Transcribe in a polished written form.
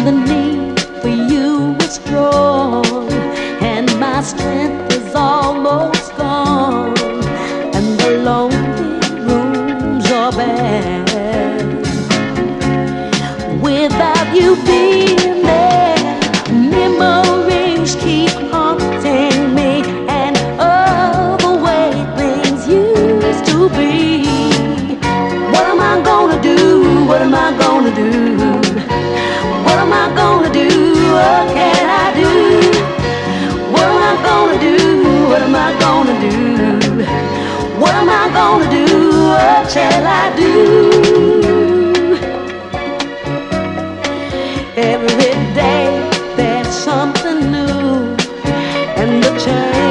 the need for you is strong, and my strength is almost gone, and the lonely rooms are bad. Without you being there, memories keep haunting me, and all the way things used to be. What am I gonna do? What am I gonna do? What am I gonna do? What can I do? What am I gonna do? What am I gonna do? What am I gonna do? What shall I do? Every day there's something new, and the change